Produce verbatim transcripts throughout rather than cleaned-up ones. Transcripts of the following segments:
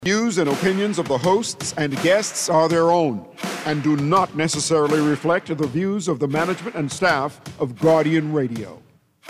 Views and opinions of the hosts and guests are their own and do not necessarily reflect the views of the management and staff of Guardian Radio.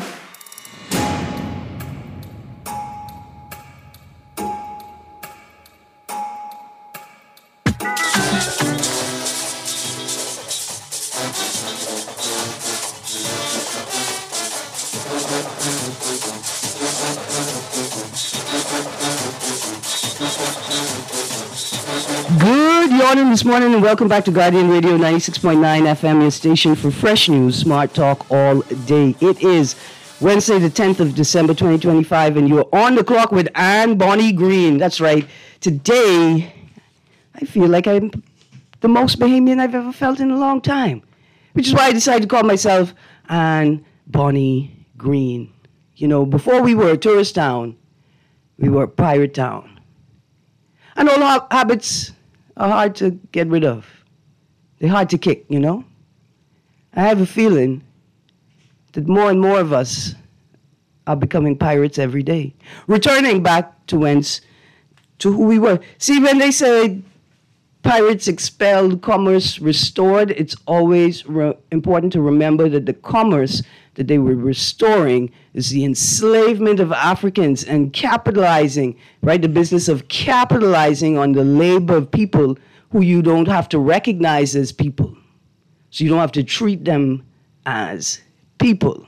This morning and welcome back to Guardian Radio ninety-six point nine F M, your station for fresh news, smart talk all day. It is Wednesday the tenth of December twenty twenty-five and you're on the clock with Anne Bonnie Green. That's right. Today, I feel like I'm the most Bahamian I've ever felt in a long time, which is why I decided to call myself Anne Bonnie Green. You know, before we were a tourist town, we were a pirate town. And all our habits are hard to get rid of. They're hard to kick, you know? I have a feeling that more and more of us are becoming pirates every day, returning back to whence, to who we were. See, when they say pirates expelled, commerce restored, it's always re- important to remember that the commerce that they were restoring is the enslavement of Africans and capitalizing, right? The business of capitalizing on the labor of people who you don't have to recognize as people. So you don't have to treat them as people.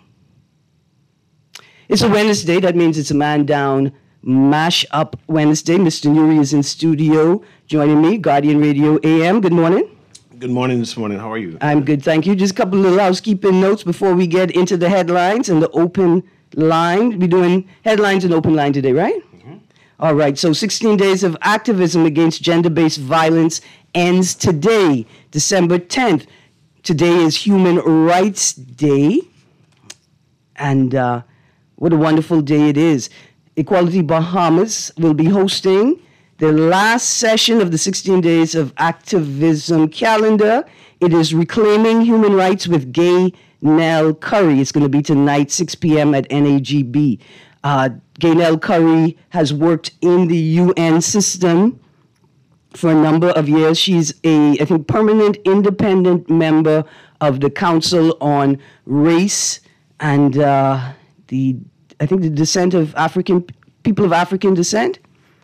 It's a Wednesday. That means it's a man down, mash up Wednesday. Mister Nuri is in studio joining me, Guardian Radio A M. Good morning. Good morning this morning. How are you? I'm good, thank you. Just a couple of little housekeeping notes before we get into the headlines and the open line. We're doing headlines and open line today, right? Mm-hmm. All right, so sixteen days of activism against gender-based violence ends today, December tenth. Today is Human Rights Day, and uh, what a wonderful day it is. Equality Bahamas will be hosting the last session of the sixteen days of activism calendar. It is Reclaiming Human Rights with Gay Nell Curry. It's going to be tonight, six p.m. at N A G B. Uh, Gay Nell Curry has worked in the U N system for a number of years. She's a, I think, permanent independent member of the Council on Race and uh, the, I think, the descent of African, people of African descent.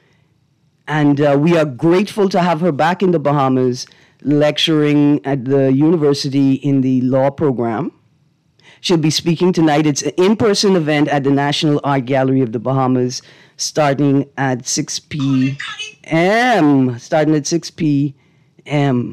And uh, we are grateful to have her back in the Bahamas lecturing at the university in the law program. She'll be speaking tonight. It's an in-person event at the National Art Gallery of the Bahamas starting at six p.m. Starting at six p.m.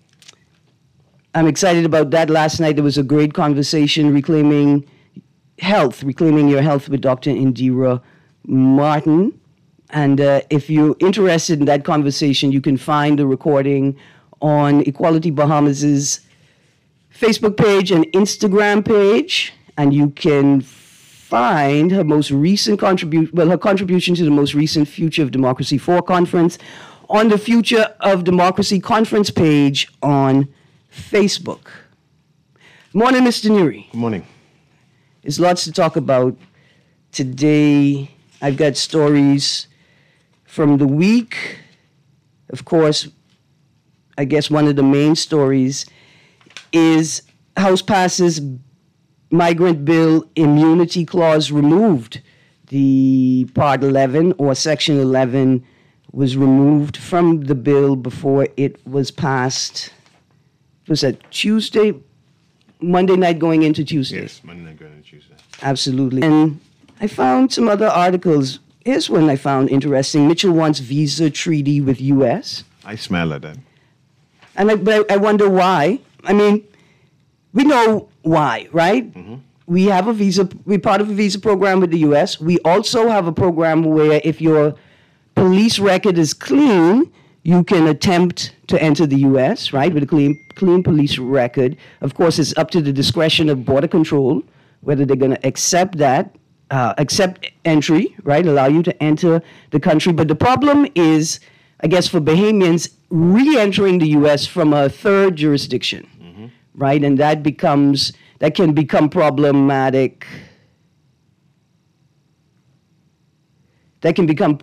I'm excited about that. Last night there was a great conversation reclaiming health, reclaiming your health with Doctor Indira Martin. And uh, if you're interested in that conversation, you can find the recording on Equality Bahamas' Facebook page and Instagram page. And you can find her most recent contribution, well, her contribution to the most recent Future of Democracy four conference on the Future of Democracy conference page on Facebook. Morning, Mister Nuri. Good morning. There's lots to talk about today. I've got stories from the week. Of course, I guess one of the main stories is House passes migrant bill immunity clause removed. The Part eleven or Section eleven was removed from the bill before it was passed. Was that Tuesday? Monday night going into Tuesday? Yes, Monday night going into Tuesday. Absolutely. And I found some other articles. Here's one I found interesting. Mitchell wants visa treaty with U S. I smell at that. And I, but I wonder why. I mean, we know why, right? Mm-hmm. We have a visa, we're part of a visa program with the U S. We also have a program where if your police record is clean, you can attempt to enter the U S, right, with a clean, clean police record. Of course, it's up to the discretion of Border Control whether they're going to accept that, uh, accept entry, right, allow you to enter the country. But the problem is, I guess, for Bahamians, re-entering the U S from a third jurisdiction, mm-hmm. right, and that becomes, that can become problematic. That can become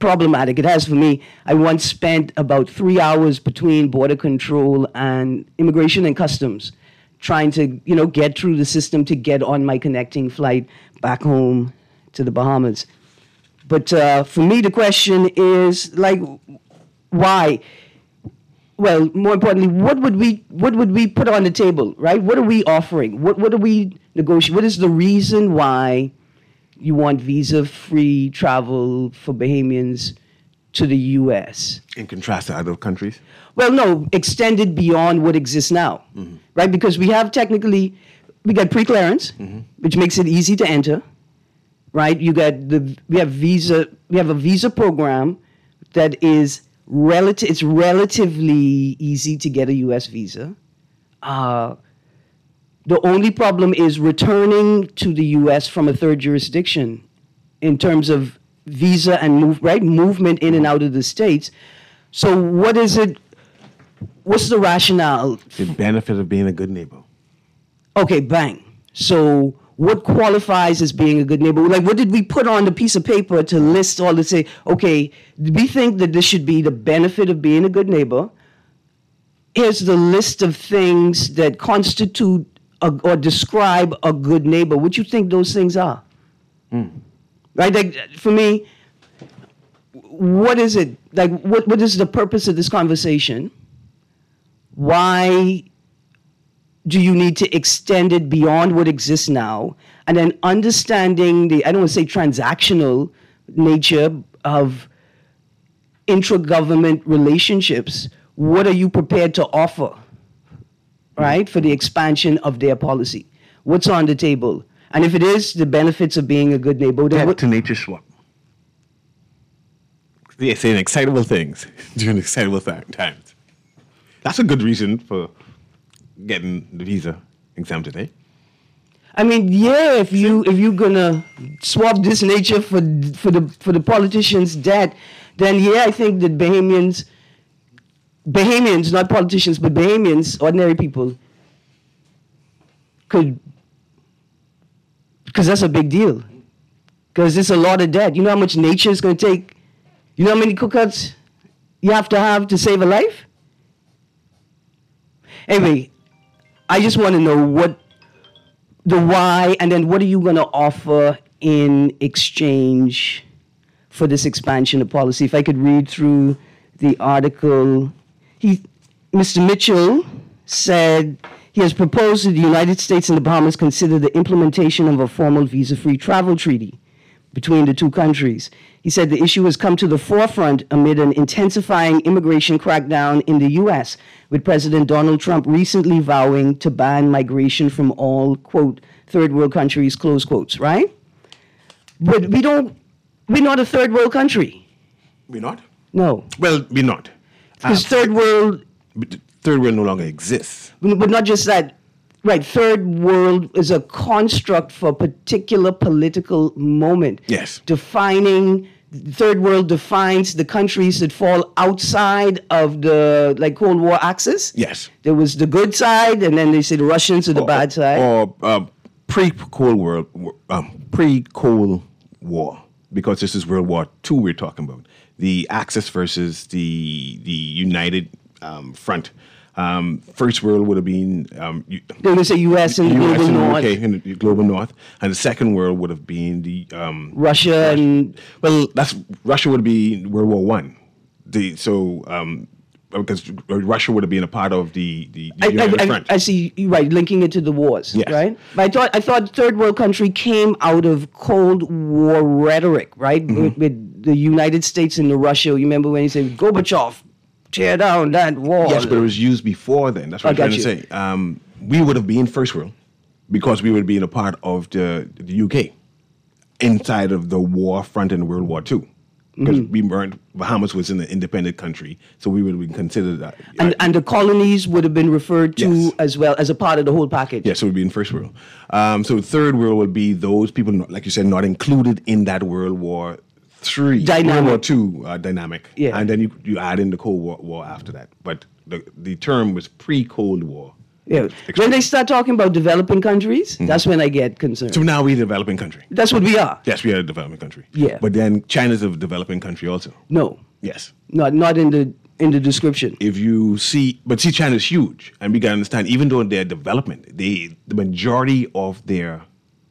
problematic. It has for me. I once spent about three hours between border control and immigration and customs, trying to, you know, get through the system to get on my connecting flight back home to the Bahamas. But uh, for me, the question is, like, why? Well, more importantly, what would we what would we put on the table, right? What are we offering? What what are we negotiating? What is the reason why you want visa-free travel for Bahamians to the U S? In contrast to other countries? Well, no, extended beyond what exists now, mm-hmm. right? Because we have technically, we got pre-clearance, mm-hmm. which makes it easy to enter, right? You got the, we have visa, we have a visa program that is relative, it's relatively easy to get a U S visa. Uh, The only problem is returning to the U S from a third jurisdiction in terms of visa and move, right, movement in and out of the states. So what is it, what's the rationale? The benefit of being a good neighbor. Okay, bang. So what qualifies as being a good neighbor? Like, what did we put on the piece of paper to list all to say, okay, we think that this should be the benefit of being a good neighbor. Here's the list of things that constitute A, or describe a good neighbor. What you think those things are? Mm. Right? Like, for me, what is it? Like, what, what is the purpose of this conversation? Why do you need to extend it beyond what exists now? And then understanding the, I don't want to say transactional nature of intra-government relationships. What are you prepared to offer? Right, for the expansion of their policy. What's on the table? And if it is the benefits of being a good neighbor, then Pet to nature swap. They saying excitable things during excitable th- times. That's a good reason for getting the visa exempted, eh? I mean, yeah, if you if you're gonna swap this nature for for the for the politicians' debt, then yeah, I think that Bahamians. Bahamians, not politicians, but Bahamians, ordinary people, could, because that's a big deal. Because it's a lot of debt. You know how much nature is going to take? You know how many cookouts you have to have to save a life? Anyway, I just want to know what, the why, and then what are you going to offer in exchange for this expansion of policy? If I could read through the article. He, Mister Mitchell said he has proposed that the United States and the Bahamas consider the implementation of a formal visa-free travel treaty between the two countries. He said the issue has come to the forefront amid an intensifying immigration crackdown in the U S, with President Donald Trump recently vowing to ban migration from all, quote, third world countries, close quotes, right? But we don't, we're not a third world country. We're not? No. Well, we're not. Because third world... But third world no longer exists. But not just that. Right, third world is a construct for a particular political moment. Yes. Defining, third world defines the countries that fall outside of the, like, Cold War axis. Yes. There was the good side, and then they say the Russians are the or, bad side. Or uh, pre-Cold War, um, pre-Cold War, because this is World War Two we're talking about. The Axis versus the the United um, Front. Um, First World would have been um, they're going to say U S and the U S global and north. Okay, in the global north, and the Second World would have been the um, Russia, Russia and well, that's Russia would be World War One. The so um, because Russia would have been a part of the the, the I, United I, Front. I, I see. Right, linking it to the wars. Yes. Right. But I thought I thought third world country came out of Cold War rhetoric, right? Mm-hmm. With, with the United States and the Russia. You remember when he said Gorbachev, tear down that wall. Yes, but it was used before then. That's what I I'm trying you. to say. Um, we would have been first world because we would have been a part of the, the U K inside of the war front in World War Two. Because mm-hmm. we weren't, Bahamas was an independent country, so we would have been considered that. And, and the colonies would have been referred to yes. as well as a part of the whole package. Yes, so it would be in first world. Um, so third world would be those people, not, like you said, not included in that World War Three, dynamic. World War Two uh, dynamic. Yeah. And then you you add in the Cold War, war after that. But the the term was pre-Cold War Yeah. When they start talking about developing countries, mm-hmm. that's when I get concerned. So now we're a developing country. That's what we are. Yes, we are a developing country. Yeah. But then China's a developing country also. No. Yes. Not not in the in the description. If you see, but see, China's huge, and we got to understand, even though they're development, they the majority of their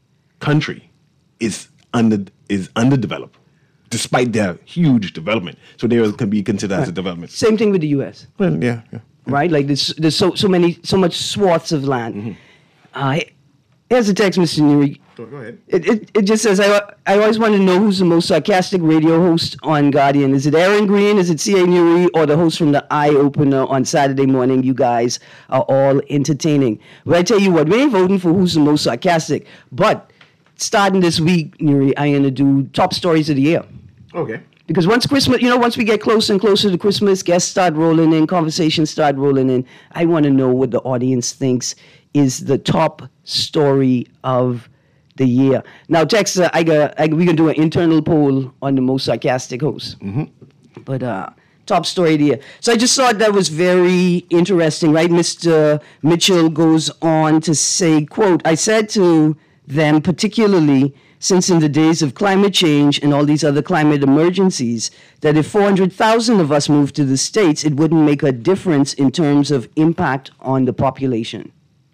country is under is underdeveloped, despite their huge development. So they can be considered right. as a development. Same thing with the U S. Well, yeah, yeah. Right, like there's there's so so many so much swaths of land. Mm-hmm. Uh, here's a text, Mister Nuri. Go, go ahead. It, it it just says I I always want to know who's the most sarcastic radio host on Guardian. Is it Aaron Green? Is it C A Nuri? Or the host from the Eye Opener on Saturday morning? You guys are all entertaining. But I tell you what, we ain't voting for who's the most sarcastic. But starting this week, Nuri, I'm gonna do top stories of the year. Okay. Because once Christmas, you know, once we get closer and closer to Christmas, guests start rolling in, conversations start rolling in. I want to know what the audience thinks is the top story of the year. Now, Tex, uh, I got, I, we're going to do an internal poll on the most sarcastic host. Mm-hmm. But uh, top story of the year. So I just thought that was very interesting, right? Mister Mitchell goes on to say, quote, I said to them particularly, since in the days of climate change and all these other climate emergencies, that if four hundred thousand of us moved to the States, it wouldn't make a difference in terms of impact on the population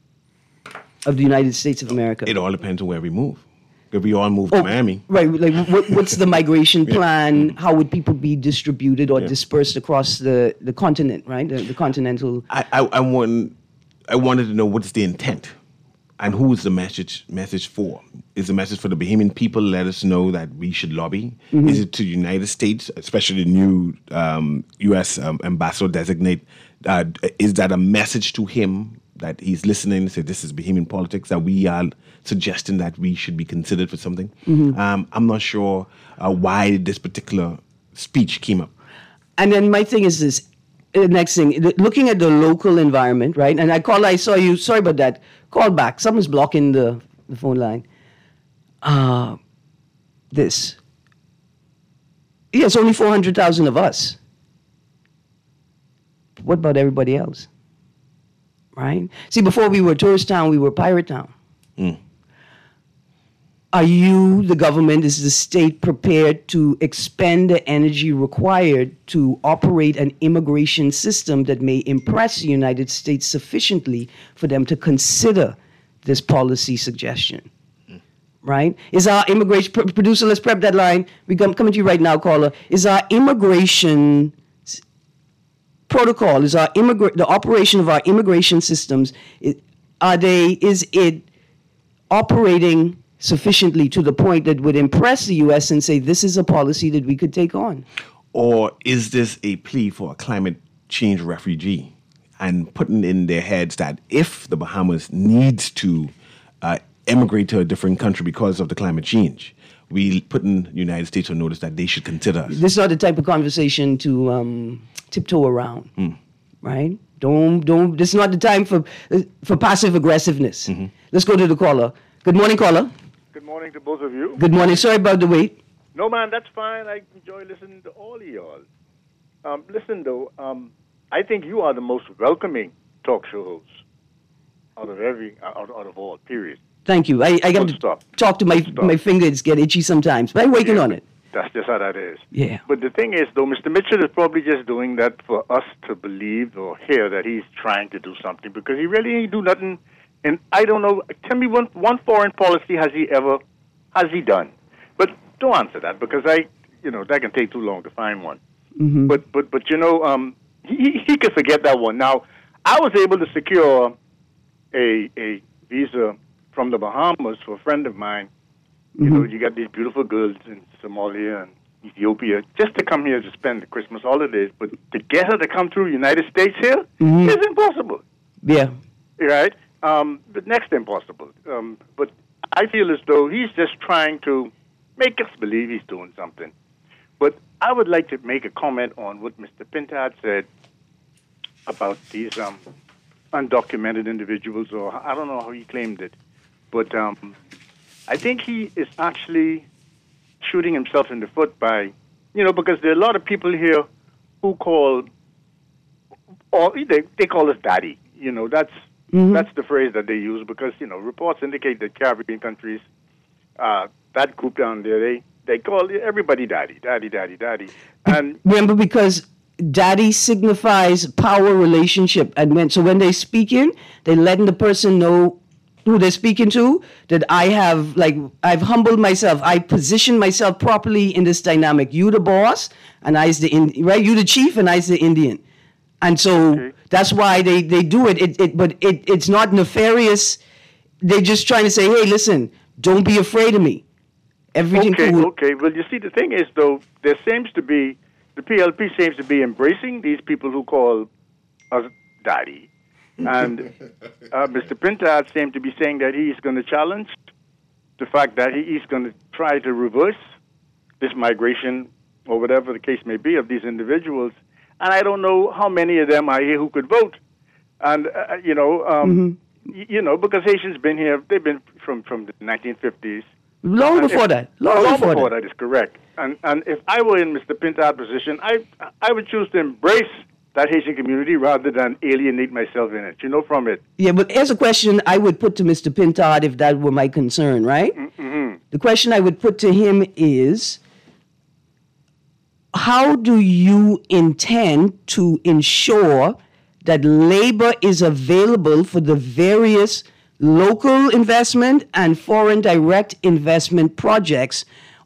of the United States of America. It all depends on where we move. If we all move oh, to Miami. Right, like what, what's the migration plan? How would people be distributed or yeah. dispersed across the, the continent, right? The, the continental... I, I, I, want, I wanted to know what is the intent? And who is the message message for? Is the message for the Bahamian people? Let us know that we should lobby. Mm-hmm. Is it to the United States, especially the new um, U S Um, ambassador designate? Uh, is that a message to him that he's listening? Say this is Bahamian politics. That we are suggesting that we should be considered for something. Mm-hmm. Um, I'm not sure uh, why this particular speech came up. And then my thing is this. The next thing, looking at the local environment, right? And I call, I saw you, sorry about that. Call back. Someone's blocking the, the phone line. Uh, this. Yeah, it's only four hundred thousand of us. What about everybody else? Right? See, before we were tourist town, we were pirate town. Mm. Are you, the government, is the state prepared to expend the energy required to operate an immigration system that may impress the United States sufficiently for them to consider this policy suggestion? Mm. Right? Is our immigration, pr- producer, let's prep that line. We're coming to you right now, caller. Is our immigration protocol, is our immigra- the operation of our immigration systems, are they, is it operating sufficiently to the point that would impress the U S and say this is a policy that we could take on? Or is this a plea for a climate change refugee and putting in their heads that if the Bahamas needs to uh, emigrate to a different country because of the climate change, we put in the United States on notice that they should consider us? This is not the type of conversation to um, tiptoe around, mm. right? Don't, don't, this is not the time for, uh, for passive aggressiveness. Mm-hmm. Let's go to the caller. Good morning, caller. Good morning to both of you. Good morning. Sorry about the wait. No, man, that's fine. I enjoy listening to all of y'all. Um, listen, though, um, I think you are the most welcoming talk show hosts out of every, out, out of all, period. Thank you. I, I got to stop. talk to my stop. my fingers get itchy sometimes, but I'm working yeah, on it. That's just how that is. Yeah. But the thing is, though, Mister Mitchell is probably just doing that for us to believe or hear that he's trying to do something, because he really ain't do nothing. And I don't know, tell me one one foreign policy has he ever, has he done? But don't answer that, because I, you know, that can take too long to find one. Mm-hmm. But, but, but you know, um, he, he could forget that one. Now, I was able to secure a a visa from the Bahamas for a friend of mine. You mm-hmm. know, you got these beautiful girls in Somalia and Ethiopia just to come here to spend the Christmas holidays. But to get her to come through the United States here mm-hmm. is impossible. Yeah. Right? Um, the next impossible. Um, but I feel as though he's just trying to make us believe he's doing something. But I would like to make a comment on what Mister Pintard said about these um, undocumented individuals, or I don't know how he claimed it. But um, I think he is actually shooting himself in the foot by, you know, because there are a lot of people here who call, or they, they call us daddy. You know, that's Mm-hmm. That's the phrase that they use because, you know, reports indicate that Caribbean countries, uh, that group down there, they, they call everybody daddy, daddy, daddy, daddy. And remember, because daddy signifies power relationship. And when, so when they speak in, they letting the person know who they're speaking to, that I have, like, I've humbled myself. I position myself properly in this dynamic. You the boss, and I's the, in, right? You the chief, and I's the Indian. And so okay. that's why they, they do it. It, it. But it, it's not nefarious. They're just trying to say, hey, listen, don't be afraid of me. Everything okay, cool. Okay, well, you see, the thing is, though, there seems to be, the P L P seems to be embracing these people who call us daddy. And uh, Mister Pintard seemed to be saying that he's going to challenge the fact that he is going to try to reverse this migration or whatever the case may be of these individuals. And I don't know how many of them are here who could vote. And, uh, you know, um, mm-hmm. y- you know, because Haitians been here, they've been from, from the nineteen fifties. Long before if, that. Long, long before, before that. that is correct. And and if I were in Mister Pintard's position, I I would choose to embrace that Haitian community rather than alienate myself in it, you know, from it. Yeah, but here's a question I would put to Mister Pintard if that were my concern, right? Mm-hmm. The question I would put to him is, how do you intend to ensure that labor is available for the various local investment and foreign direct investment projects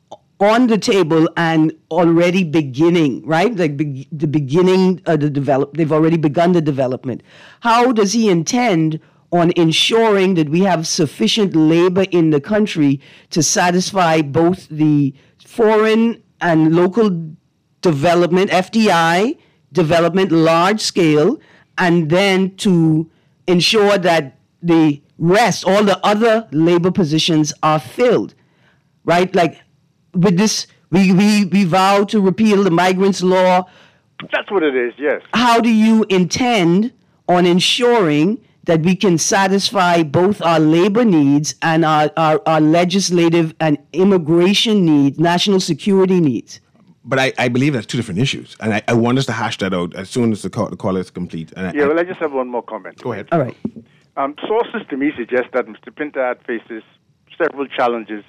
on the table and already beginning, right? Like be- the beginning of the develop, they've already begun the development. How does he intend on ensuring that we have sufficient labor in the country to satisfy both the foreign and local development, F D I development, large scale, and then to ensure that the rest, all the other labor positions are filled, right? Like with this, we, we, we vow to repeal the migrants law. That's what it is, yes. How do you intend on ensuring that we can satisfy both our labor needs and our, our, our legislative and immigration needs, national security needs? But I, I believe that's two different issues. And I, I want us to hash that out as soon as the call, the call is complete. And yeah, I, well, I just have one more comment. Go ahead. All right. Um, sources to me suggest that Mister Pintard faces several challenges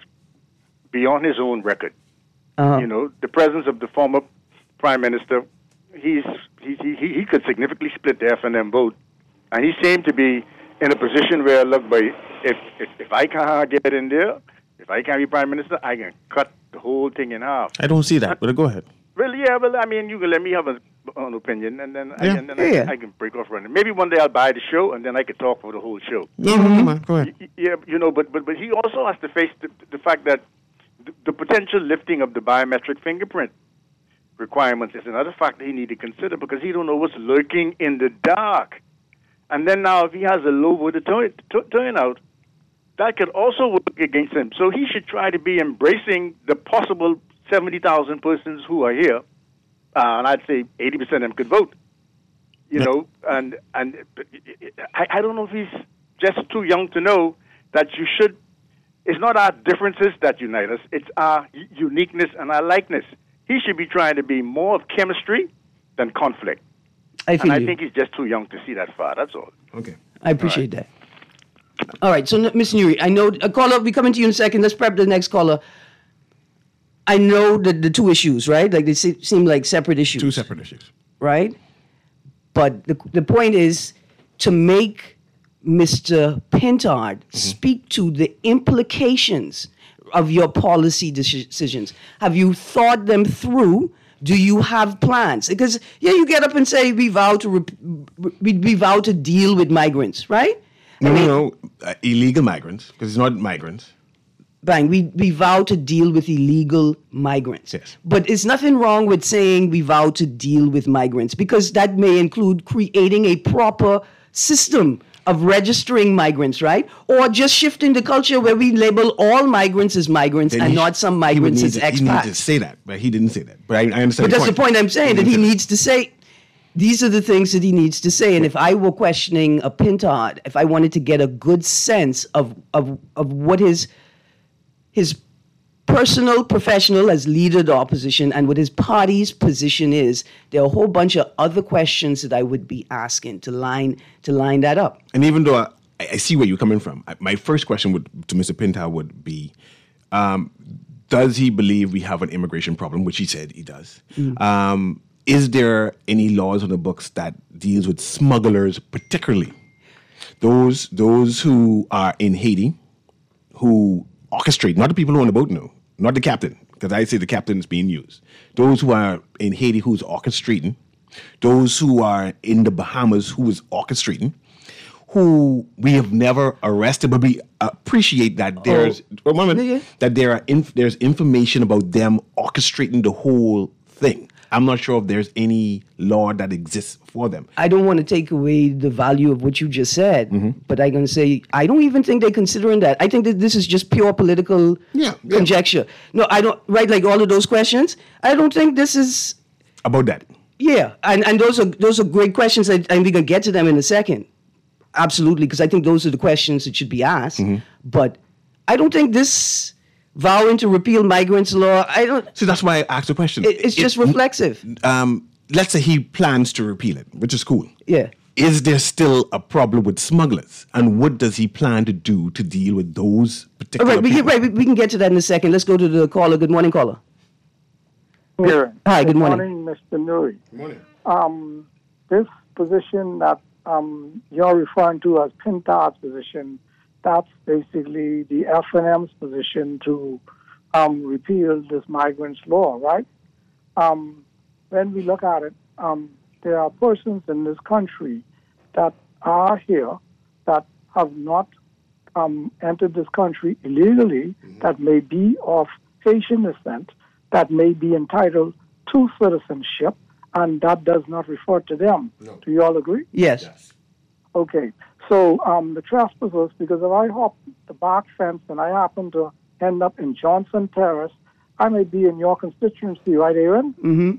beyond his own record. Uh-huh. You know, the presence of the former prime minister, he's he he, he could significantly split the F and M vote. And he seemed to be in a position where, look, boy, if, if, if I can't get in there, if I can't be prime minister, I can cut the whole thing in half. I don't see that, but go ahead. Well, yeah, well, I mean, you can let me have a, an opinion, and then, Yeah. I, and then Yeah, I, yeah. I can break off running. Maybe one day I'll buy the show, and then I can talk for the whole show. No, no, come on, go ahead. Y- Yeah, you know, but, but, but he also has to face the, the fact that the, the potential lifting of the biometric fingerprint requirements is another factor he needs to consider because he don't know what's lurking in the dark. And then now if he has a low voter turn- t- turnout, that could also work against him. So he should try to be embracing the possible seventy thousand persons who are here, uh, and I'd say eighty percent of them could vote. You Yeah. know, and and I, I don't know if he's just too young to know that you should. It's not our differences that unite us; it's our u- uniqueness and our likeness. He should be trying to be more of chemistry than conflict. I And feel I you. think he's just too young to see that far. That's all. Okay. I appreciate that. All right, so Miz Nuri, I know a caller. We coming to you in a second. Let's prep the next caller. I know that the two issues, right? Like they se- seem like separate issues. Two separate issues. right? But the the point is to make Mister Pintard Mm-hmm. speak to the implications of your policy deci- decisions. Have you thought them through? Do you have plans? Because yeah, you get up and say we vow to rep- we, we vow to deal with migrants, right? No, I mean, no, no. Uh, illegal migrants, because it's not migrants. Bang, we, we vow to deal with illegal migrants. Yes. But it's nothing wrong with saying we vow to deal with migrants because that may include creating a proper system of registering migrants, right? Or just shifting the culture where we label all migrants as migrants Then and he- not some he would migrants need as to- He needs to expats. say that, but he didn't say that. But I, I understand. But your that's the point I'm saying, that he needs to say, these are the things that he needs to say. And if I were questioning a Pintard, if I wanted to get a good sense of of, of what his his personal, professional, as leader of the opposition, and what his party's position is, there are a whole bunch of other questions that I would be asking to line to line that up. And even though I, I see where you're coming from, I, my first question would to Mister Pintar would be, um, does he believe we have an immigration problem, which he said he does? Mm. Um, is there any laws on the books that deals with smugglers, particularly those those who are in Haiti, who orchestrate, not the people who are on the boat, no, not the captain, because I say the captain is being used. Those who are in Haiti who's orchestrating, those who are in the Bahamas who is orchestrating, who we have never arrested, but we appreciate that there's oh. one minute, yeah. that there are inf- there's information about them orchestrating the whole thing. I'm not sure if there's any law that exists for them. I don't want to take away the value of what you just said, mm-hmm. but I'm going to say I don't even think they're considering that. I think that this is just pure political yeah, yeah. conjecture. No, I don't, right, like all of those questions, I don't think this is... About that. Yeah, and, and those are those are great questions, and we're going to get to them in a second. Absolutely, because I think those are the questions that should be asked. Mm-hmm. But I don't think this... vowing to repeal migrants law, I don't... See, that's why I asked the question. It, it's just it, reflexive. Um, let's say he plans to repeal it, which is cool. Yeah. Is there still a problem with smugglers? And what does he plan to do to deal with those particular All right, we people? can, right, we can get to that in a second. Let's go to the caller. Good morning, caller. Here. Hi, good, good morning. morning, Mister Nuri. Good morning. Um, this position that um, you're referring to as Pintar's position, that's basically the F N M's position to um, repeal this migrants law, right? Um, when we look at it, um, there are persons in this country that are here that have not um, entered this country illegally, mm-hmm. that may be of Haitian descent, that may be entitled to citizenship, and that does not refer to them. No. Do you all agree? Yes. yes. Okay. So um, the trespassers, because if I hop the back fence and I happen to end up in Johnson Terrace, I may be in your constituency, right, Aaron? Mm-hmm.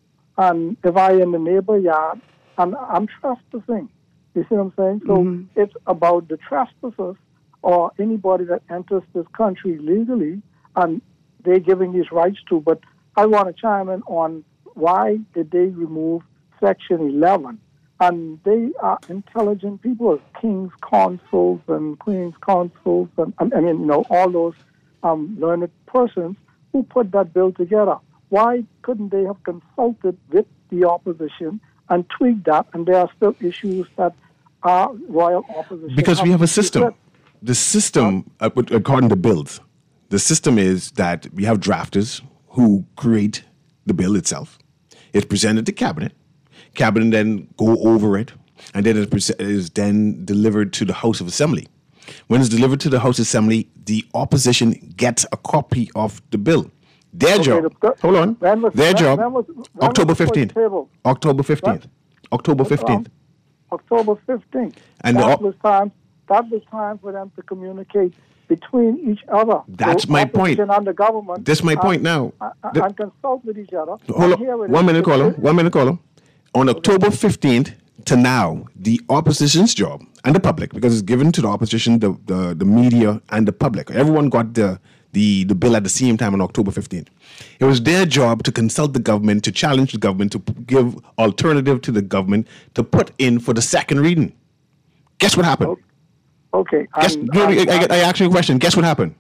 And if I in the neighbor yard, and I'm trespassing. You see what I'm saying? So mm-hmm. it's about the trespassers or anybody that enters this country legally, and they're giving these rights to. But I want to chime in on why did they remove Section eleven? And they are intelligent people, king's consuls and queen's consuls, and I mean, you know, all those um, learned persons who put that bill together. Why couldn't they have consulted with the opposition and tweaked that? And there are still issues that are royal opposition. Because we have a system. The system, uh, according to bills, the system is that we have drafters who create the bill itself. It's presented to cabinet. Cabinet then go over it, and then it is then delivered to the House of Assembly. When it's delivered to the House of Assembly, the opposition gets a copy of the bill. Their okay, job, the, hold on, was, their when, job, when was, when October fifteenth. October fifteenth. October fifteenth. October fifteenth. And that the, was time. That was time for them to communicate between each other. That's so my point. And the government. That's my and, point now. And, the, and consult with each other. Hold on. One minute, caller. One minute, caller. On October fifteenth to now, the opposition's job and the public, because it's given to the opposition, the, the, the media, and the public. Everyone got the, the, the bill at the same time on October fifteenth. It was their job to consult the government, to challenge the government, to give alternative to the government, to put in for the second reading. Guess what happened? Okay. Guess, I'm, no, I'm, I, I, I asked you a question. Guess what happened?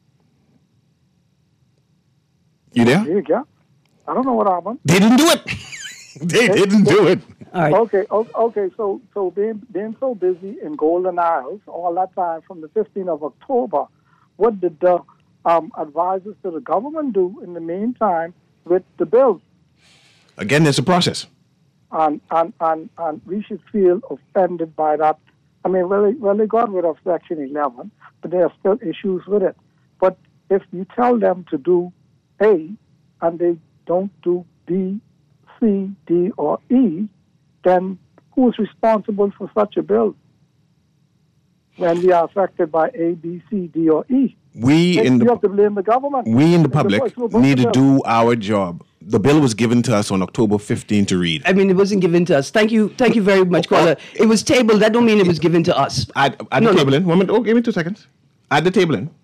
You there? Yeah. I don't know what happened. They didn't do it. They didn't do it. All right. Okay, okay. So, so being being so busy in Golden Isles all that time from the fifteenth of October, what did the um, advisors to the government do in the meantime with the bill? Again, there's a process. And and and, and we should feel offended by that. I mean, well, they, well, they got rid of Section eleven, but there are still issues with it. But if you tell them to do A and they don't do B, C, D, or E, then who's responsible for such a bill when we are affected by A, B, C, D, or E? We in the, you have to blame the government. We in the public the need to do our job. The bill was given to us on October fifteenth to read. I mean, it wasn't given to us. Thank you, thank you very much, caller. It was tabled. That don't mean it was given to us. Add, add no, the no. table in. One minute. Oh, give me two seconds. Add the table in.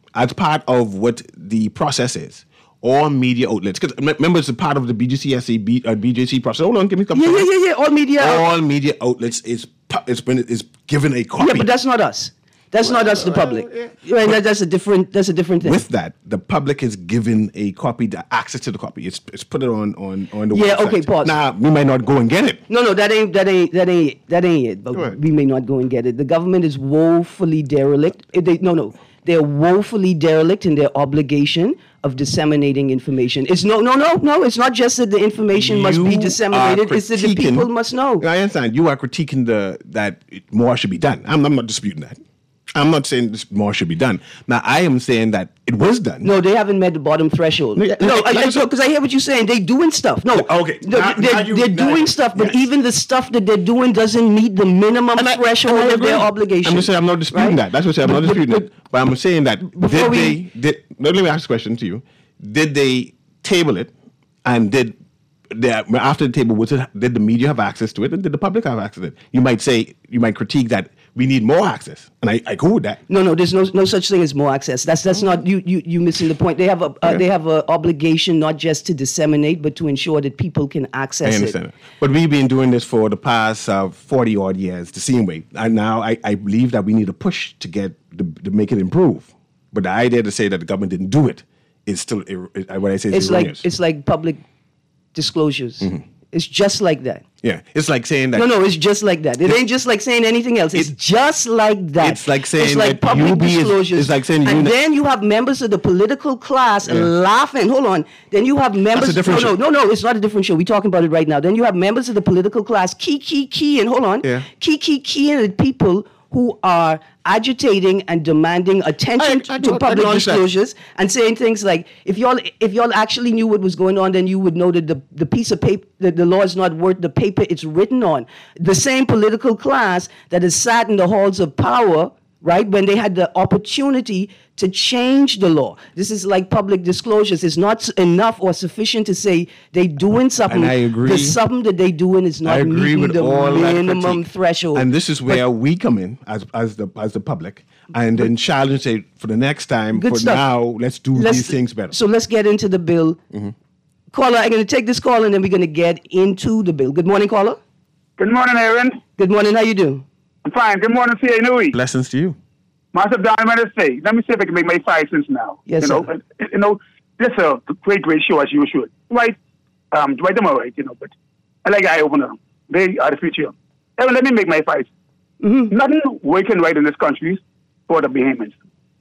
as part of what the process is, all media outlets, because remember it's a part of the B G C S A, B, uh, B J C process. Hold on, give me a couple. Yeah, yeah, yeah, yeah. All media. All media outlets is it's been is given a copy. Yeah, but that's not us. That's well, not us, the public. Uh, yeah. Right, that, that's a different. That's a different thing. With that, the public is given a copy, the access to the copy. It's it's put it on on on the yeah, website. Okay, pause. Now we might not go and get it. No, no, that ain't that ain't that ain't that ain't it. But right. we may not go and get it. The government is woefully derelict. They, no, no, they're woefully derelict in their obligation of disseminating information. It's no, no, no, no. It's not just that the information you must be disseminated. It's that the people must know. I understand. You are critiquing the that more should be done. I'm, I'm not disputing that. I'm not saying this more should be done. Now, I am saying that it was done. No, they haven't met the bottom threshold. No, no because I, I, I hear what you're saying. They're doing stuff. No, okay. No, now, they're now you, they're now, doing stuff, but yes. even the stuff that they're doing doesn't meet the minimum and threshold I, of their obligation. I'm just saying I'm not disputing right? that. That's what I'm saying. I'm but, not disputing but, that. But I'm saying that did we, they did? Let me ask this question to you: did they table it, and did they, after the table was it? Did the media have access to it, and did the public have access to it? You might say you might critique that. We need more access, and I, I go with that. No, no, there's no no such thing as more access. That's that's not you you you missing the point. They have a uh, yeah. they have an obligation not just to disseminate, but to ensure that people can access I understand it. it. But we've been doing this for the past uh, forty odd years, the same way. And now I, I believe that we need a push to get the, to make it improve. But the idea to say that the government didn't do it is still is, what I say. Is it's erroneous. like it's like public disclosures. Mm-hmm. It's just like that. Yeah, it's like saying that. No, no, it's just like that. It ain't just like saying anything else. It's it, just like that. It's like saying it's like that public U B disclosures. Is, it's like saying and uni- then you have members of the political class yeah. laughing. Hold on. Then you have members. That's a different no, show. no, no, no. It's not a different show. We're talking about it right now. Then you have members of the political class key, key, key, and hold on. Yeah. Key, key, key, and people who are agitating and demanding attention I, I to public disclosures that. And saying things like, if y'all if y'all actually knew what was going on, then you would know that the, the piece of paper, that the law is not worth the paper it's written on. The same political class that has sat in the halls of power, right, when they had the opportunity to change the law. This is like public disclosures. It's not enough or sufficient to say they doing something. And I agree. The something that they doing is not meeting the minimum threshold. And this is where but, we come in as as the as the public, and then challenge and say, for the next time, for stuff. now, let's do let's, these things better. So let's get into the bill. Mm-hmm. Caller, I'm going to take this call, and then we're going to get into the bill. Good morning, caller. Good morning, Aaron. Good morning. How you doing? I'm fine. Good morning, C A Nui. Blessings to you. Master Don, I'm going to say, let me see if I can make my five cents now. Yes, you know, sir. You know, this is a great, great show as usual. Right? Um, right, them all right, you know, but I like eye opener. They are the future. Aaron, let me make my five. Mm-hmm. Nothing working right in this country for the Bahamians.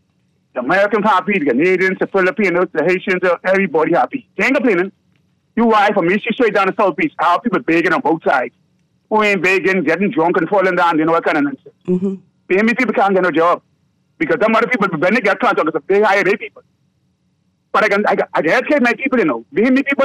The Americans happy, the Canadians, the Filipinos, the Haitians, everybody happy. They ain't complaining. You ride from East straight down the South Beach. How people begging on both sides. Who ain't begging, getting drunk and falling down, you know, what kind of nonsense. Mm-hmm. Bahamian people can't get no job. Because some other people, when they get contracts, they hire their people. But I can, I can, I can educate my people, you know. Bahamian people,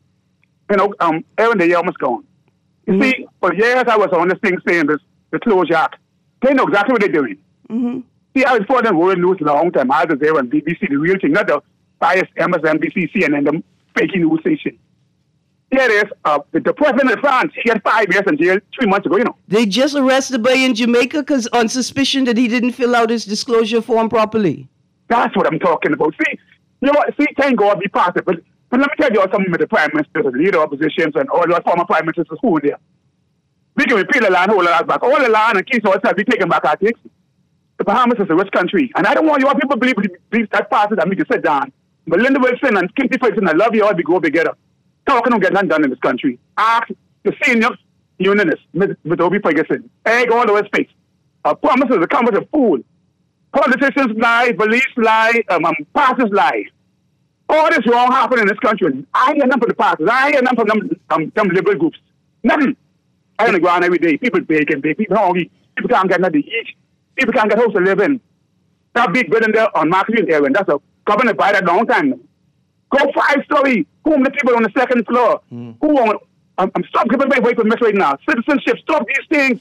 you know, um, Aaron, the year almost gone. You mm-hmm. see, for years I was on this thing saying this, the Closure Act. They know exactly what they're doing. Mm-hmm. See, I was for them world news a long time. I was there on B B C, the real thing, not the biased M S N B C, C N N, the fake news station. Here it is, uh, the, the president of France, he had five years in jail three months ago, you know. They just arrested a boy in Jamaica because on suspicion that he didn't fill out his disclosure form properly. That's what I'm talking about. See, you know what, see, thank God we passed it, but, but let me tell you something with the prime minister, the leader of oppositions, and all the former prime ministers who were there. We can repeal the land, hold the land back. All the land and keys all that we taken back our things. The Bahamas is a rich country, and I don't want you all people believe, believe that passes and me to sit down. But Linda Wilson and Kim Ferguson, I love you all, we go together. Talking don't get nothing done in this country. Ask the senior unionist, Miz Obi Ferguson. Egg all over his face. Uh, promises are come with a fool. Politicians lie, beliefs lie, um, um, pastors lie. All this wrong happening in this country. I hear none from the pastors. I hear none from them, um, them liberal groups. Nothing. I on the ground every day. People bake and bake. People hungry. People can't get nothing to eat. People can't get house to live in. That big building there on Market Street area, that's a government buy that long time now. Go five story. Who want the people on the second floor? Mm. Who want? Um, um, stop giving me away from this right now. Citizenship. Stop these things.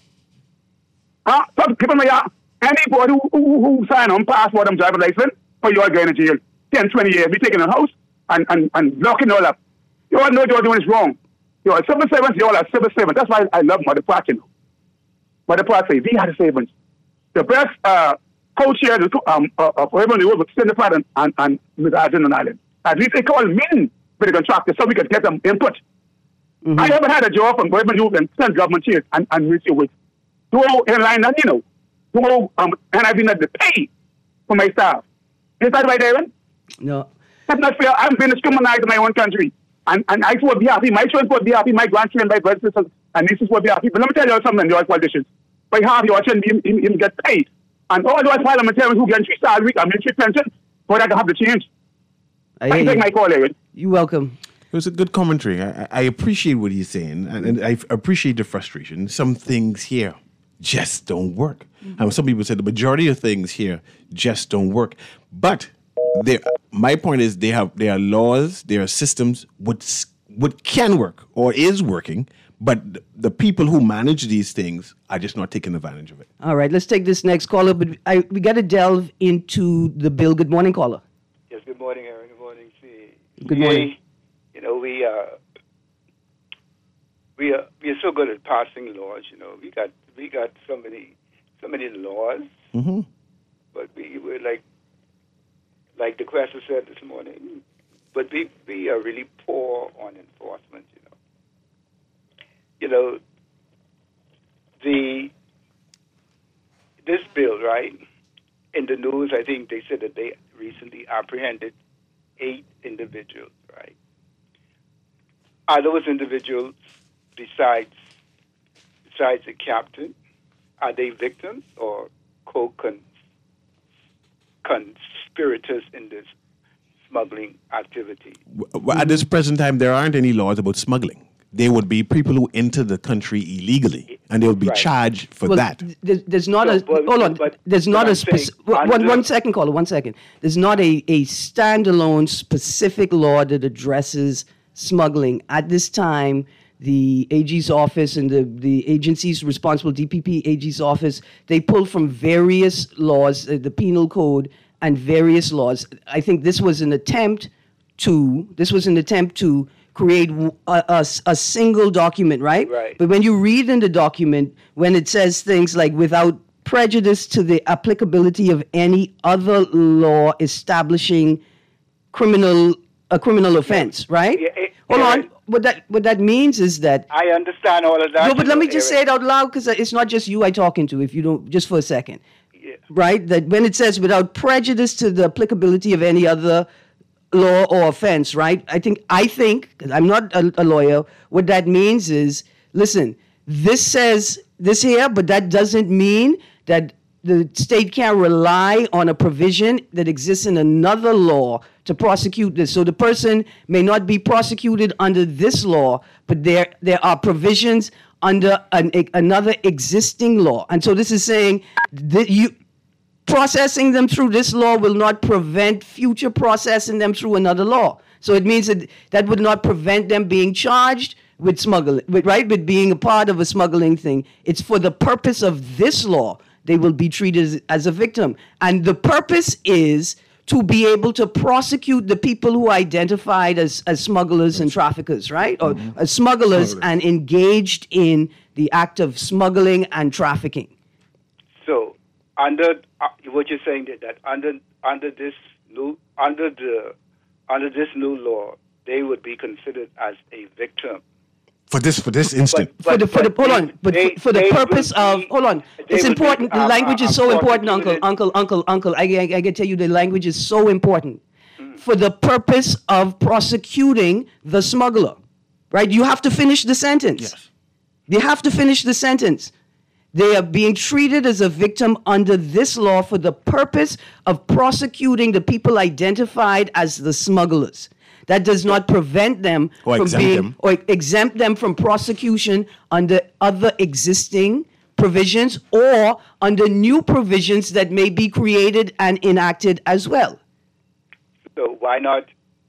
Huh? Stop giving me out. Anybody who, who, who sign on passport and driver license, or you all going to jail. ten, twenty years. Be taking a house and, and, and locking all up. You all know what you're doing is wrong. You are civil servants. You all are civil servants. That's why I love Mother Pratt, you know. Mother Pratt says, we are the servants. The best uh, co-chair um, uh, of whoever they were with Senator Pratt and, and, and Mister Arjun and Island. At least they call meeting with the contractors so we could get them input. Mm-hmm. I never had a job from whoever you and send government chairs and, and reach you with. Do airline and you know, do um, and I've been at the pay for my staff. Is that right, Aaron? No. That's not fair. I've been discriminated in my own country. And and I would be happy. My children would be happy. My grandchildren, my brothers and nieces would be happy. But let me tell you something, your politicians. By half your children even, even get paid. And all those parliamentarians who get three salary and military pension, but I can have the change. I, I take my call, Aaron. You're welcome. It was a good commentary. I, I appreciate what he's saying, and, and I appreciate the frustration. Some things here just don't work. Mm-hmm. And some people say the majority of things here just don't work. But there, my point is, they have there are laws, there are systems what what can work or is working, but the people who manage these things are just not taking advantage of it. All right, let's take this next caller. But I, we got to delve into the bill. Good morning, caller. Yes, good morning, Aaron. Good morning, C. Good morning. You know, we uh, we are we are so good at passing laws. You know, we got we got so many so many laws, mm-hmm. but we were like like the question said this morning. But we we are really poor on enforcement. You know, you know the this bill, right? In the news, I think they said that they recently apprehended eight individuals, right? Are those individuals, besides besides the captain, are they victims or co-conspirators in this smuggling activity? Well, at this present time, there aren't any laws about smuggling. They would be people who enter the country illegally, and they will be right. charged for well, that. Th- there's not no, a but, hold on. But, there's not a specific one. One second, caller. One second. There's not a, a standalone specific law that addresses smuggling at this time. The A G's office and the, the agencies responsible, D P P, A G's office, they pull from various laws, uh, the penal code and various laws. I think this was an attempt to. This was an attempt to. create a, a, a single document, right? Right. But when you read in the document, when it says things like without prejudice to the applicability of any other law establishing criminal a criminal offense, right? Yeah, it, Hold yeah, on. right. What that what that means is that I understand all of that. no, but let me just Aaron. say it out loud because it's not just you I talking to. If you don't, just for a second, Yeah. right? That when it says without prejudice to the applicability of any other law or offense, right? I think, I think, because I'm not a, a lawyer, what that means is, listen, this says this here, but that doesn't mean that the state can rely on a provision that exists in another law to prosecute this. So the person may not be prosecuted under this law, but there there are provisions under an, a, another existing law. And so this is saying that you... processing them through this law will not prevent future processing them through another law. So it means that that would not prevent them being charged with smuggling, with, right, with being a part of a smuggling thing. It's for the purpose of this law they will be treated as, as a victim. And the purpose is to be able to prosecute the people who are identified as, as smugglers and traffickers, right? Or Mm-hmm. as smugglers, Smugglers. and engaged in the act of smuggling and trafficking. So, under uh, what you're saying that, that under under this new under the under this new law, they would be considered as a victim. For this, for this instant. But- For the, for the, but hold on, they- but they- for, for the they purpose will of, be- hold on, they it's will important, be, the um, language uh, is so important, uncle, prosecuted. uncle, uncle, uncle, I, I, I can tell you the language is so important. Mm. For the purpose of prosecuting the smuggler, right? You have to finish the sentence. Yes. You have to finish the sentence. They are being treated as a victim under this law for the purpose of prosecuting the people identified as the smugglers. That does not prevent them Or from exempt being them. or exempt them from prosecution under other existing provisions or under new provisions that may be created and enacted as well. So why not?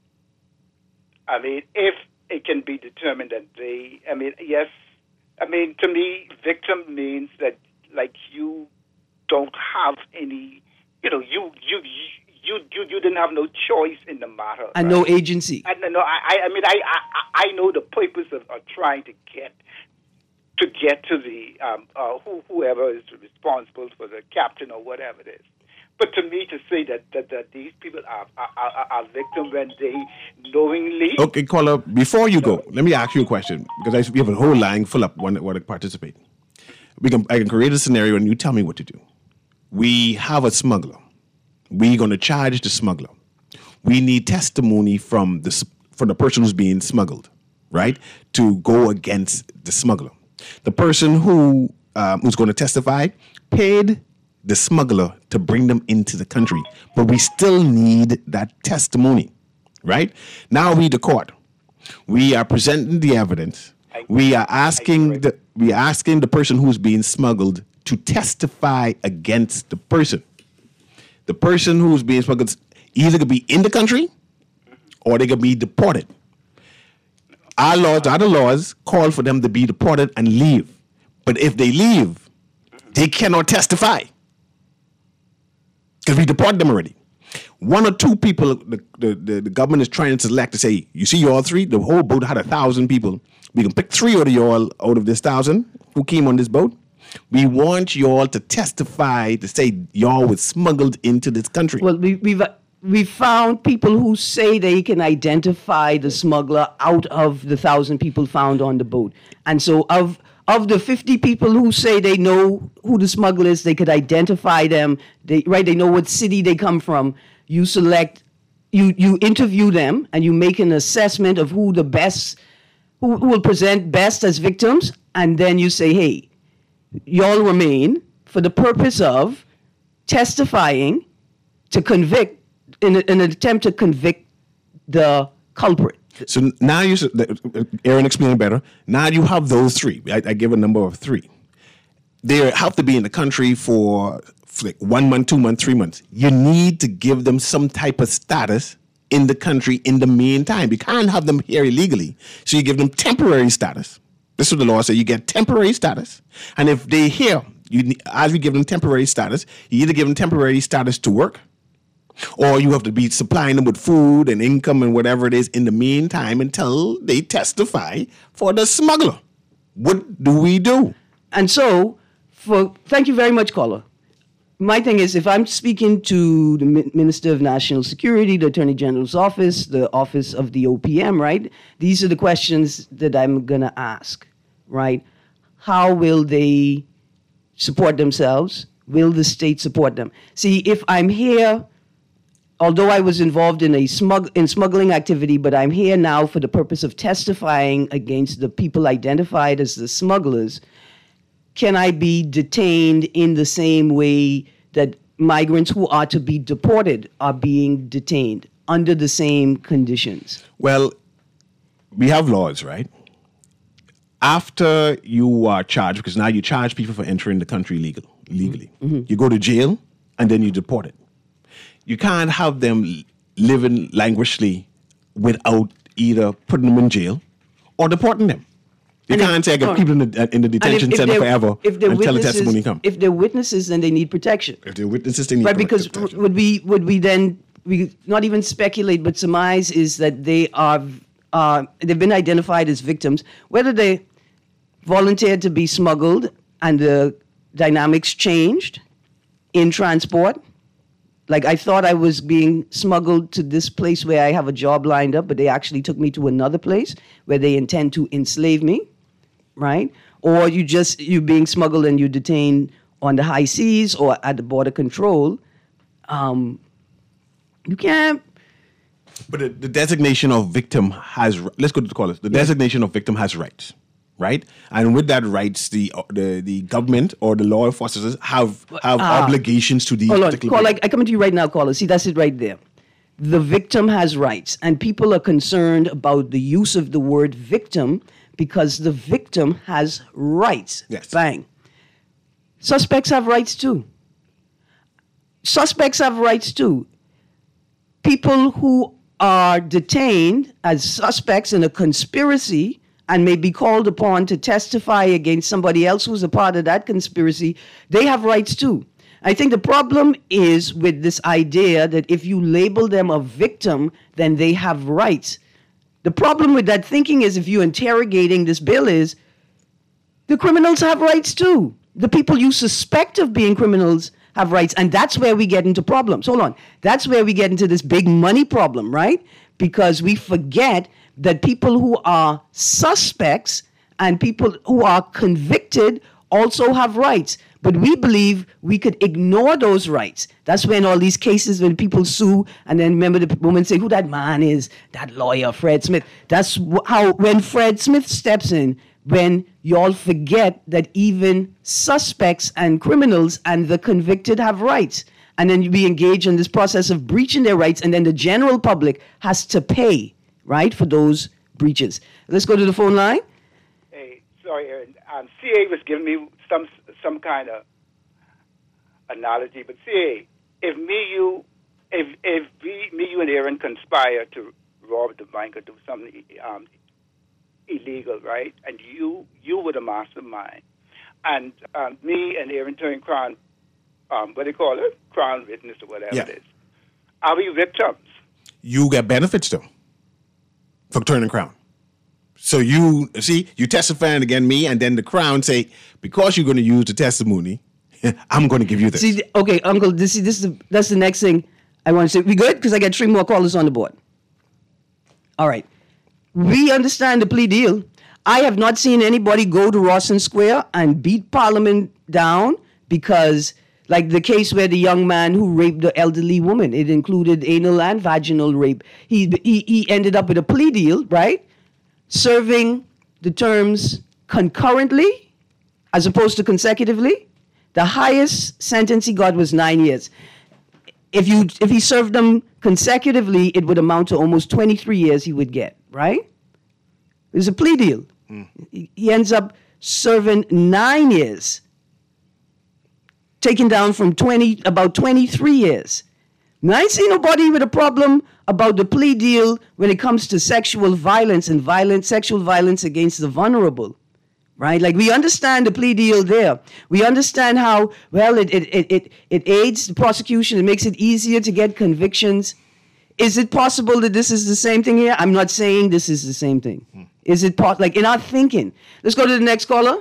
I mean, if it can be determined that they, I mean, yes, I mean, to me, victim means that, like, you don't have any, you know, you you you you, you didn't have no choice in the matter. And right? no agency. I, no, I, I mean, I, I, I know the purpose of, of trying to get to get to the um, uh, who, whoever is responsible for the captain or whatever it is. But to me, to say that, that, that these people are, are, are, are victims when they knowingly... Okay, caller, before you go, let me ask you a question, because I, we have a whole line full up want, want to participate. We can, I can create a scenario and you tell me what to do. We have a smuggler. We're going to charge the smuggler. We need testimony from the, from the person who's being smuggled, right, to go against the smuggler. The person who um, who's going to testify paid the smuggler to bring them into the country, but we still need that testimony, right? Now we the court. We are presenting the evidence. We are asking the we are asking the person who's being smuggled to testify against the person. The person who's being smuggled either could be in the country or they could be deported. Our laws, other laws, call for them to be deported and leave. But if they leave, they cannot testify. Because we deported them already. One or two people, the, the, the, the government is trying to select to say, you see y'all three, the whole boat had a thousand people. We can pick three out of y'all out of this thousand who came on this boat. We want y'all to testify to say y'all was smuggled into this country. Well, we, we've we found people who say they can identify the smuggler out of the thousand people found on the boat. And so of of the fifty people who say they know who the smuggler is, they could identify them, they, right? They know what city they come from. You select, you, you interview them, and you make an assessment of who the best, who, who will present best as victims, and then you say, hey, y'all remain for the purpose of testifying to convict, in, a, in an attempt to convict the culprit. So now you, Aaron explained it better. Now you have those three. I, I give a number of three. They have to be in the country for, for like one month, two months, three months. You need to give them some type of status in the country in the meantime. You can't have them here illegally. So you give them temporary status. This is what the law says. You get temporary status. And if they here, you, as we give them temporary status, you either give them temporary status to work, or you have to be supplying them with food and income and whatever it is in the meantime until they testify for the smuggler. What do we do? And so, for thank you very much, caller. My thing is, if I'm speaking to the Minister of National Security, the Attorney General's office, the office of the O P M, right? These are the questions that I'm going to ask, right? How will they support themselves? Will the state support them? See, if I'm here, although I was involved in a smug in smuggling activity, but I'm here now for the purpose of testifying against the people identified as the smugglers, can I be detained in the same way that migrants who are to be deported are being detained under the same conditions? Well, we have laws, right? After you are charged, because now you charge people for entering the country legal, legally, mm-hmm. you go to jail and then you deport it. You can't have them living languishly without either putting them in jail or deporting them. You and can't if, say I got people in the, in the detention if, if center forever if until the testimony comes. If they're witnesses, then they need protection. If they're witnesses, they need right, because protection. would we would we then we not even speculate, but surmise is that they are uh, they've been identified as victims, whether they volunteered to be smuggled and the dynamics changed in transport. Like, I thought I was being smuggled to this place where I have a job lined up, but they actually took me to another place where they intend to enslave me, right? Or you just, you're being smuggled and you're detained on the high seas or at the border control. Um, you can't. But the, the designation of victim has, let's go to the callers. The yeah. designation of victim has rights. Right, and with that rights, the the the government or the law enforcers have have uh, obligations to these. Hold on, particular call, I, I come to you right now, caller. See, that's it right there. The victim has rights, and people are concerned about the use of the word victim because the victim has rights. Yes. Bang. Suspects have rights too. Suspects have rights too. People who are detained as suspects in a conspiracy and may be called upon to testify against somebody else who's a part of that conspiracy, they have rights too. I think the problem is with this idea that if you label them a victim, then they have rights. The problem with that thinking is if you're interrogating this bill is the criminals have rights too. The people you suspect of being criminals have rights. And that's where we get into problems. Hold on. That's where we get into this big money problem, right? Because we forget that people who are suspects and people who are convicted also have rights. But we believe we could ignore those rights. That's when all these cases, when people sue, and then remember the woman say, who that man is, that lawyer, Fred Smith. That's how, when Fred Smith steps in, when y'all forget that even suspects and criminals and the convicted have rights. And then we engage in this process of breaching their rights, and then the general public has to pay, right, for those breaches. Let's go to the phone line. Hey, sorry, Aaron. Um, C A was giving me some some kind of analogy, but C A, if me, you, if if we, me, you, and Aaron conspire to rob the bank or do something um, illegal, right? And you you were the mastermind, and um, me and Aaron turn crown, um, what do you call it, crown witness or whatever Yeah. it is. Are we victims? You get benefits though for turning crown. So you see, you testifying against me, and then the crown say, because you're going to use the testimony, I'm going to give you this. See, okay, Uncle, this, this is the, that's the next thing I want to say. We good? Because I got three more callers on the board. All right. We understand the plea deal. I have not seen anybody go to Rawson Square and beat Parliament down because, like the case where the young man who raped the elderly woman, it included anal and vaginal rape. He, he, he ended up with a plea deal, right? Serving the terms concurrently as opposed to consecutively. The highest sentence he got was nine years. If you if he served them consecutively, it would amount to almost twenty-three years he would get, right? It was a plea deal. Mm. He, he ends up serving nine years, taken down from twenty, about twenty-three years. Now, I ain't seen nobody with a problem about the plea deal when it comes to sexual violence and violent sexual violence against the vulnerable, right? Like, we understand the plea deal there. We understand how, well, it, it, it, it, it aids the prosecution. It makes it easier to get convictions. Is it possible that this is the same thing here? I'm not saying this is the same thing. Hmm. Is it po- like in our thinking? Let's go to the next caller.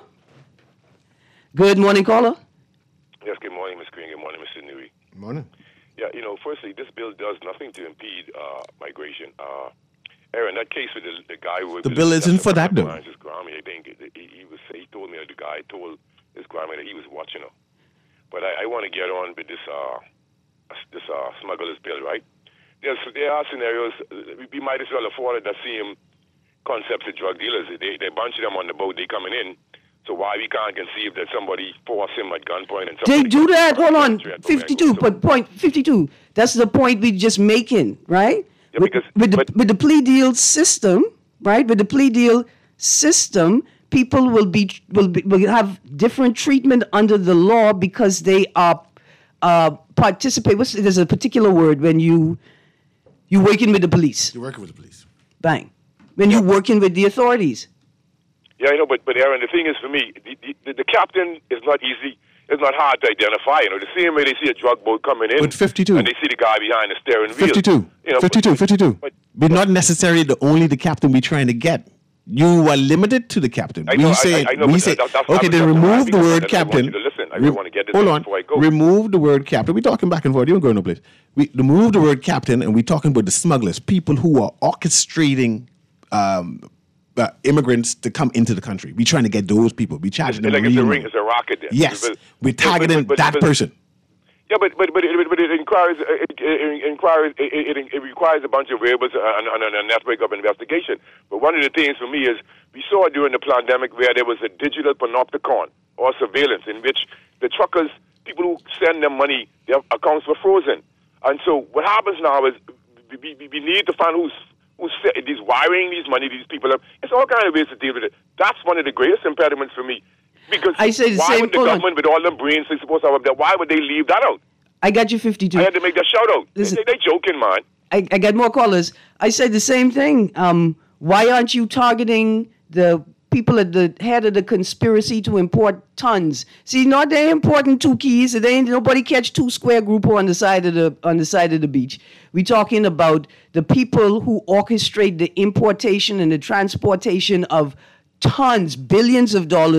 Good morning, caller. Yes, good morning, Miz Green. Good morning, Mister Newey. Good morning. Yeah, you know, firstly, this bill does nothing to impede uh, migration. Uh, Aaron, that case with the, the guy who... The bill isn't for that, though. His Grammy, I think he, he, was, he told me that the guy told his Grammy that he was watching her. But I, I want to get on with this uh, this uh, smuggler's bill, right? There's, there are scenarios, we might as well afford the same concepts of drug dealers. They, they bunch them on the boat, they coming in. So why we can't conceive that somebody forced him at gunpoint and they do that? Hold on, fifty-two. But point fifty-two. That's the point we just making, right? Yeah, with, because, with the but, with the plea deal system, right? With the plea deal system, people will be will be, will have different treatment under the law because they are uh, participate. What's, there's a particular word when you you working with the police. You're working with the police. Bang. When yeah. you're working with the authorities. Yeah, I know, but, but Aaron, the thing is for me, the, the, the captain is not easy. It's not hard to identify. You know, the same way they see a drug boat coming in. With fifty-two. And they see the guy behind the steering wheel. fifty-two. You know, fifty-two, but, fifty-two. But, but not necessarily the only the captain we're trying to get. You are limited to the captain. I know, we say, I, I know, we but say that, that's okay, then remove the word captain. I want you to listen. I Re- want to get this hold in on. before I go. Remove the word captain. We're talking back and forth. You don't go no place. We remove the word captain, and we're talking about the smugglers, people who are orchestrating um, uh, immigrants to come into the country. We're trying to get those people. We charge them. Like it's a ring, it's a rocket. There. Yes, but, we're targeting but, but, that but, person. Yeah, but but but it, but it requires it, it, requires it, it, it requires a bunch of variables and, and, and a network of investigation. But one of the things for me is we saw during the pandemic where there was a digital panopticon or surveillance in which the truckers, people who send them money, their accounts were frozen. And so what happens now is we, we, we need to find who's who's these wiring these money these people up. It's all kind of ways to deal with it. That's one of the greatest impediments for me. Because I say the why same, would the government, on. with all them brains they're supposed to have up there, why would they leave that out? I got you fifty-two. I had to make that shout out. Listen, they, they joking, man. I, I got more callers. I said the same thing. Um, why aren't you targeting the people at the head of the conspiracy to import tons? See, not they importing two keys. They ain't nobody catch two square grouper on the side of the on the side of the beach. We're talking about the people who orchestrate the importation and the transportation of tons, billions of dollars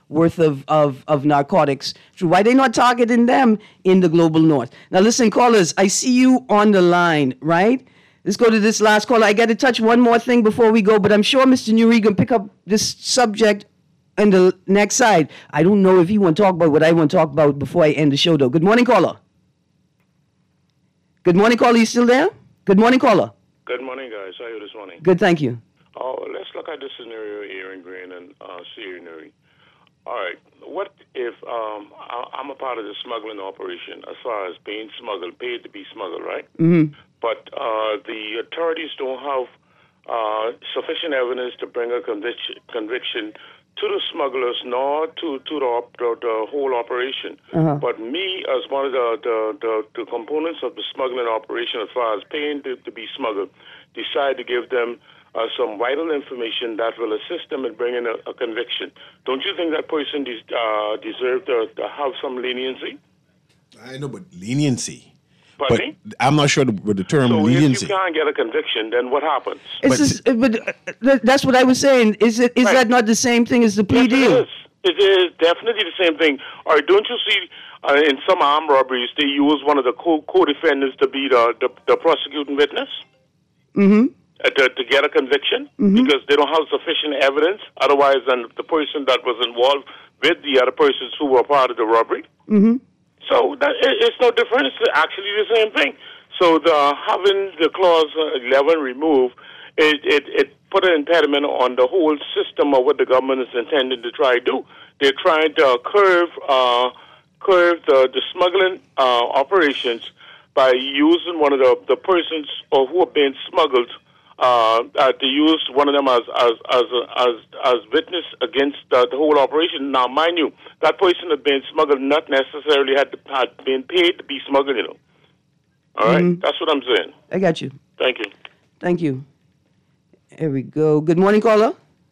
worth of, of, of narcotics. Why they not targeting them in the global north? Now listen, callers, I see you on the line, right? Let's go to this last caller. I got to touch one more thing before we go, but I'm sure Mister Newry can pick up this subject on the next side. I don't know if he want to talk about what I want to talk about before I end the show, though. Good morning, caller. Good morning, caller. You still there? Good morning, caller. Good morning, guys. How are you this morning? Good, thank you. Oh, let's look at the scenario here in Green and uh, Sierra Newry. All right. What if um, I, I'm a part of the smuggling operation as far as being smuggled, paid to be smuggled, right? Mm-hmm. But uh, the authorities don't have uh, sufficient evidence to bring a conviction, conviction to the smugglers nor to, to the, op- the, the whole operation. Uh-huh. But me, as one of the, the, the, the components of the smuggling operation as far as paying to, to be smuggled, decide to give them Uh, some vital information that will assist them in bringing a, a conviction. Don't you think that person des- uh, deserves to, to have some leniency? I know, but leniency. Pardon but me? I'm not sure the, with the term so leniency. if you can't get a conviction, then what happens? It's just, but uh, that's what I was saying. Is it is Right. that not the same thing as the plea Yes, deal? it is. It is definitely the same thing. All right, don't you see uh, in some armed robberies they use one of the co- co-defendants to be the, the, the prosecuting witness? Mm-hmm. Uh, to, to get a conviction Mm-hmm. because they don't have sufficient evidence. Otherwise, then the person that was involved with the other persons who were part of the robbery. Mm-hmm. So that, it, it's no different. It's actually the same thing. So the having the clause uh, eleven removed, it, it it put an impediment on the whole system of what the government is intending to try to do. They're trying to curve uh, curve the, the smuggling uh, operations by using one of the, the persons or who are being smuggled. Uh, uh, to use one of them as as as as, as witness against uh, the whole operation. Now, mind you, that person that been smuggled not necessarily had to, had been paid to be smuggled. You know, all right, Mhm. that's what I'm saying. I got you. Thank you. Thank you. Here we go. Good morning, caller.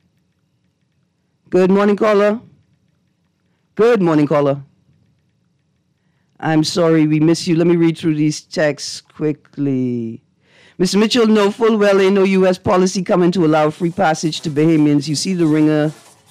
Good morning, caller. Good morning, caller. I'm sorry we miss you. Let me read through these texts quickly. Mister Mitchell, know full well ain't no U S policy coming to allow free passage to Bahamians. You see the ringer.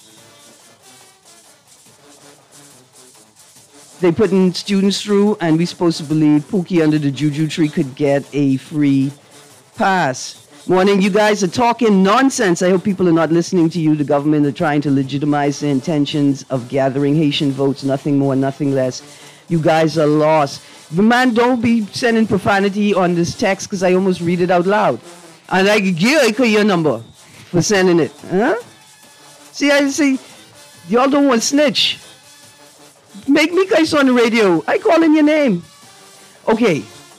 They putting students through, and we supposed to believe Pookie under the juju tree could get a free pass. Morning, you guys are talking nonsense. I hope people are not listening to you. The government are trying to legitimize the intentions of gathering Haitian votes. Nothing more, nothing less. You guys are lost. But man, don't be sending profanity on this text because I almost read it out loud. And I give you your number for sending it. Huh? See, I see, y'all don't want snitch. Make me guys on the radio. I call in your name. Okay.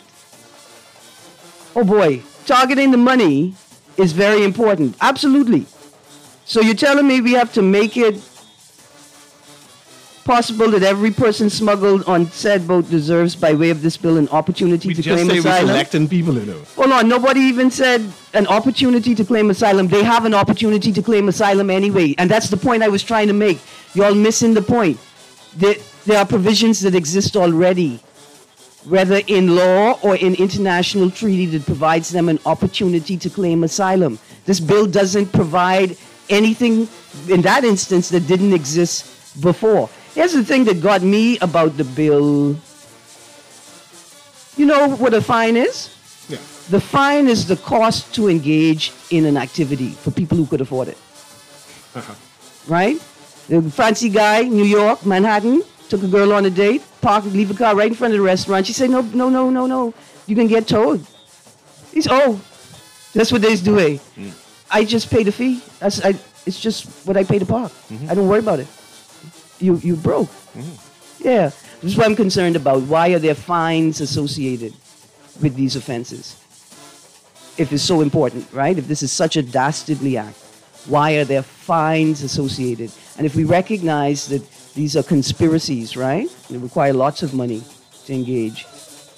Oh boy. Targeting the money is very important. Absolutely. So you're telling me we have to make it possible that every person smuggled on said boat deserves, by way of this bill, an opportunity we to just claim say asylum? we're electing people, you know. Hold on, nobody even said an opportunity to claim asylum. They have an opportunity to claim asylum anyway, and that's the point I was trying to make. Y'all missing the point. There, there are provisions that exist already, whether in law or in international treaty, that provides them an opportunity to claim asylum. This bill doesn't provide anything in that instance that didn't exist before. Here's the thing that got me about the bill. You know what a fine is? Yeah. The fine is the cost to engage in an activity for people who could afford it. Uh-huh. Right? The fancy guy, New York, Manhattan, took a girl on a date, parked, leave a car right in front of the restaurant. She said, no, no, no, no, no. You can get towed. He's, oh, that's what they's doing. Mm. I just pay the fee. That's, I, it's just what I pay to park. Mm-hmm. I don't worry about it. You you broke. Mm-hmm. Yeah. This is what I'm concerned about. Why are there fines associated with these offenses? If it's so important, right? If this is such a dastardly act, why are there fines associated? And if we recognize that these are conspiracies, right? They require lots of money to engage.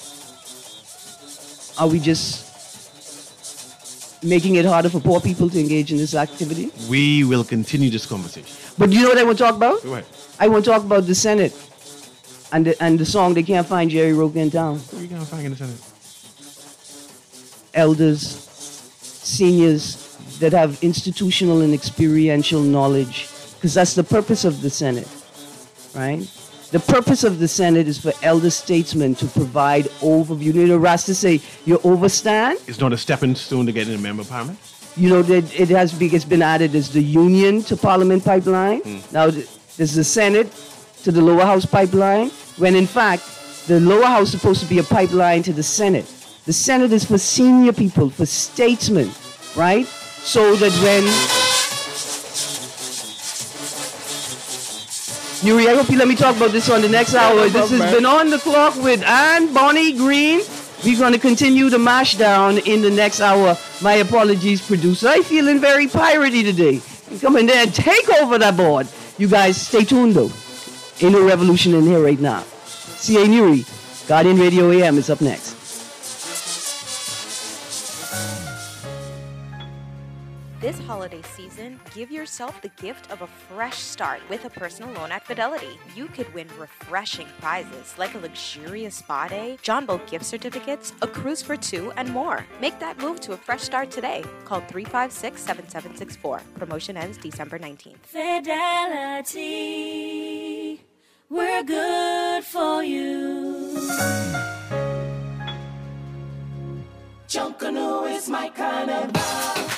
Are we just making it harder for poor people to engage in this activity? We will continue this conversation. But you know what I want to talk about? Go ahead. I want to talk about the Senate and the, and the song They Can't Find Jerry Roca in Town. Who are you going to find in the Senate? Elders, seniors that have institutional and experiential knowledge, because that's the purpose of the Senate. right? The purpose of the Senate is for elder statesmen to provide overview. You know, Rasta say, you overstand. It's not a stepping stone to get in a member of parliament? You know, that it has be, it's been added as the Union to Parliament pipeline. Mm. Now, there's the Senate to the lower house pipeline, when in fact, the lower house is supposed to be a pipeline to the Senate. The Senate is for senior people, for statesmen, right? So that when... Yuri, I hope you let me talk about this on the next hour. Yeah, no this problem, has man. been On the Clock with Ann Bonnie Green. We're going to continue the mash down in the next hour. My apologies, producer. I'm feeling very piratey today. Come in there and take over that board. You guys stay tuned, though. Ain't no revolution in here right now. C A Nuri, Guardian Radio A M is up next. This holiday season, give yourself the gift of a fresh start with a personal loan at Fidelity. You could win refreshing prizes like a luxurious spa day, John Boat gift certificates, a cruise for two, and more. Make that move to a fresh start today. Call three five six, seven seven six four. Promotion ends December nineteenth. Fidelity, we're good for you. Junkanoo is my kind of love.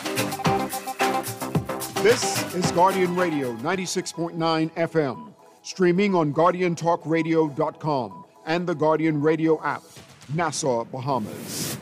This is Guardian Radio ninety-six point nine F M, streaming on guardian talk radio dot com and the Guardian Radio app, Nassau, Bahamas.